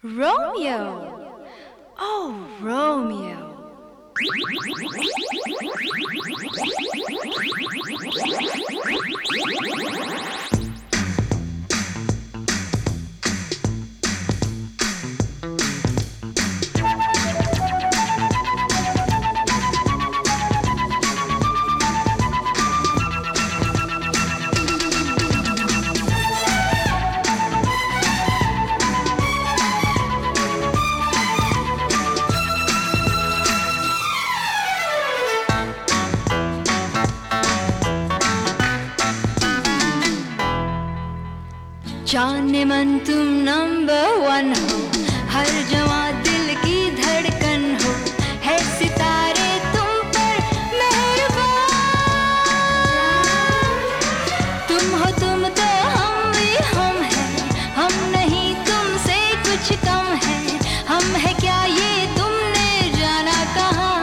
Romeo! Oh, Romeo! जाने मन तुम नंबर वन हो, हर जवां दिल की धड़कन हो, है सितारे तुम पर मेहरबान। तुम हो तुम तो हम भी हम हैं, हम नहीं तुमसे कुछ कम है, हम है क्या ये तुमने जाना कहाँ।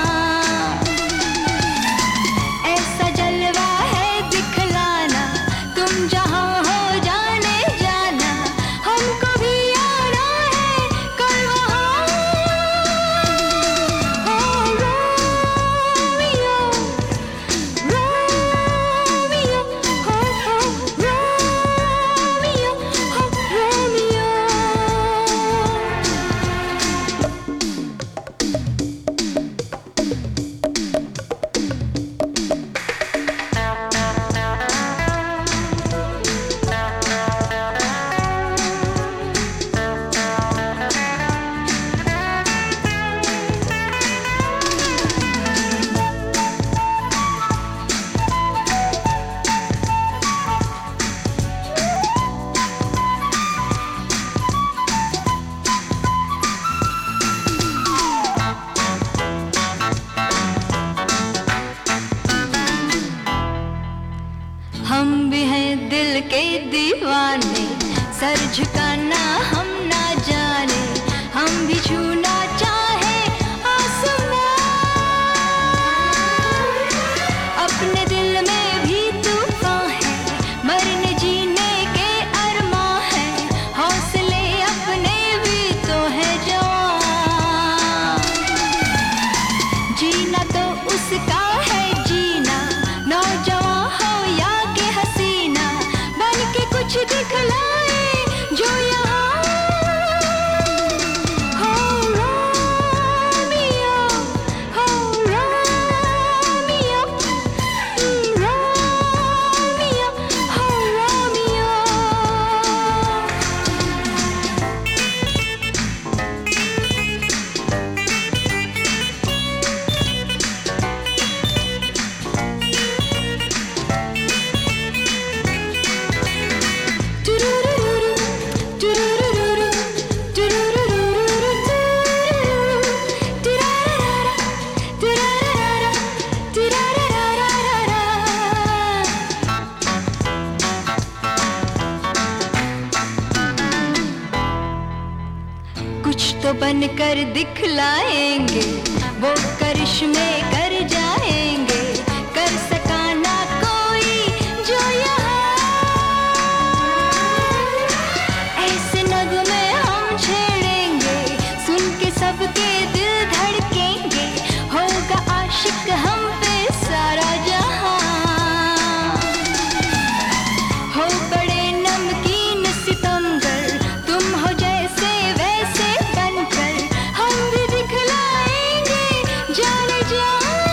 ऐसा जलवा है दिखलाना, तुम जहाँ हो हम भी हैं दिल के दीवाने, सर झुकाना हम ना जाने, हम भी छूना चाहे आसमां। अपने दिल में भी तूफान है, मरने जीने के अरमां है, हौसले अपने भी तो है जवान। जीना तो उसका है जीना, नौजवान कुछ दिखलाए जो यहाँ हो। रोमियो, हो रोमियो, रोमियो, हो रोमियो। कुछ तो बनकर दिखलाएंगे, वो करिश्मे कर जाएंगे, कर सका ना कोई जो यहाँ। ऐसे नगमे हम छेड़ेंगे, सुन के सबके दिल धड़केंगे, होगा आशिक हम पे सारा जहाँ। हो बड़े नमकीन सितमगर, तुम हो जैसे वैसे बनकर, हम भी दिखलाएंगे जाने जा।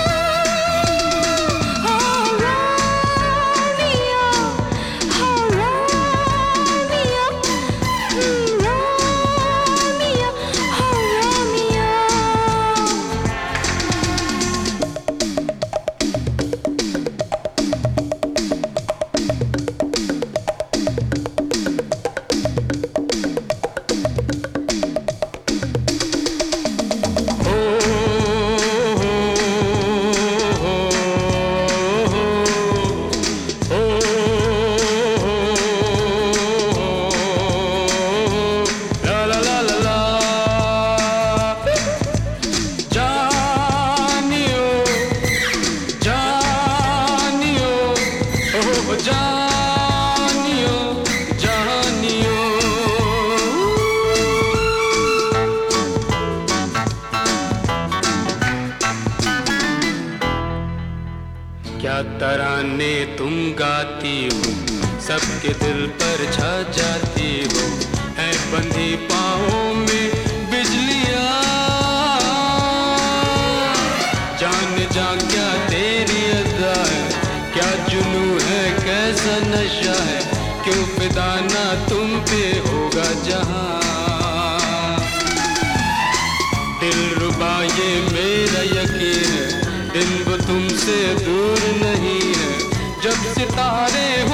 जाने तुम गाती हो, सबके दिल पर छा जाती हो, है बंधी पाँवों में बिजलियाँ। जान जा क्या तेरी अदा है, क्या जुनू है, कैसा नशा है, क्यों फिदा ना तुम पे होगा जहां। दिलरुबा ये मेरा यकीन है, दिन वो तुमसे दूर नहीं है। जब सितारे